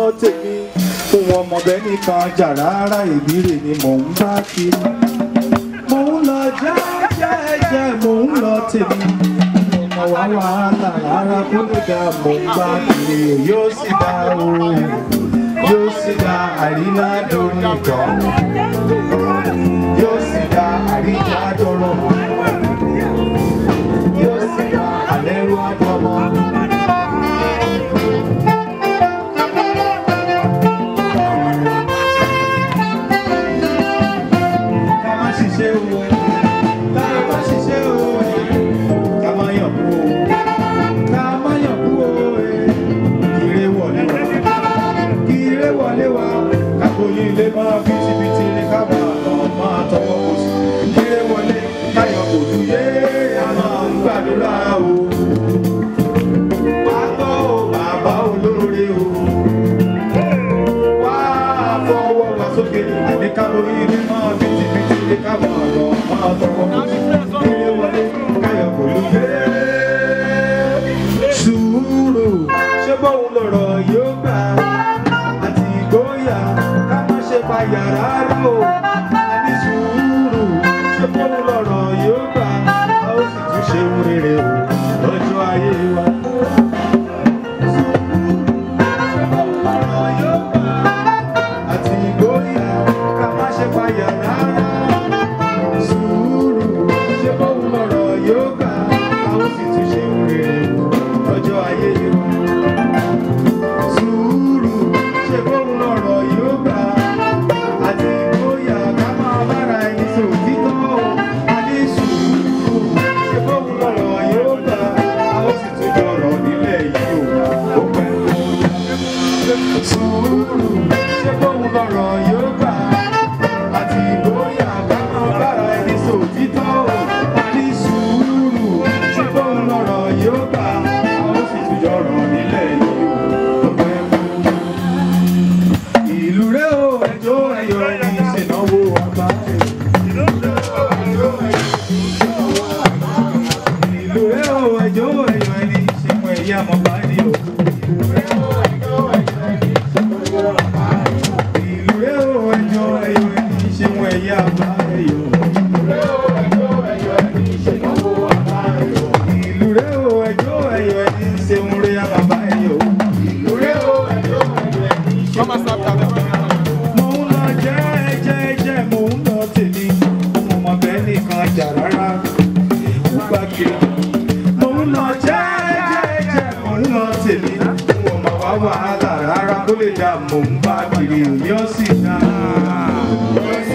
tèmi fún ọmọ bẹ́ẹ̀ nìkan jà rárá ìbírè ni mò ń bá kiri mò ń lọ jẹ́jẹ́ mò ń lọ tèmi ọmọ wa wàhálà rárá kó lè dá mò ń bá kiri yóò sì dá o yóò sì dá àríná lórí ìtàn yóò sì dá àríjà dọ̀rọ̀ yóò sì dá àlẹ́rú àbọ̀mọ́. ilé máa bìtìbìtì ní kábà máa tọwọ́ kò sí kílé wọlé káyọ̀ kò tún yé a máa ń gbàdúrà o wá gbọ́ o bàbá olóore o wá fọwọ́ wá sókè àdékábò ilé máa bìtìbìtì ní kábà máa tọwọ́ kò sí kílé wọlé káyọ̀ kò tún yé sùúrù ṣé bóun lọ̀rọ̀ yóò gbà àti ìgboyà fàyà rárá o a ní sùúrù ṣé fóun lọ̀rọ̀ yóò gbà a ó sì tún ṣe ohun rere o lọ́jọ́ ayé wa. Sùúrù ṣé fóun lọ̀rọ̀ yóò gbà àti ìgboyà ká má ṣe fàyà rárá. Sùúrù ṣé fóun lọ̀rọ̀ yóò gbà a ó sì tún ṣe ohun rere o lọ́jọ́ ayé wa. Sùúrù ṣé fóun lọ̀rọ̀ yóò gbà. Sùúrù ṣé bóun lọ̀rọ̀ yóò gbà àti ìgboyà ká máa bára ẹni sòtítọ́ a ní sùúrù ṣé bóun lọ̀rọ̀ yóò gbà a ó sì tún jọrọ̀ nílẹ̀ yìí ó pẹ́ fún ìlú rẹ̀ o ẹjọ́ ẹ̀yọ́ ẹni ṣènáwó àbá ìlú rẹ̀ o ẹjọ́ ẹ̀yọ́ ẹni ṣèmọ̀ ẹ̀yà mọ̀bá ni o. Wàhálà rárá kó lè dá mò ń bá kiri yóò sì dá.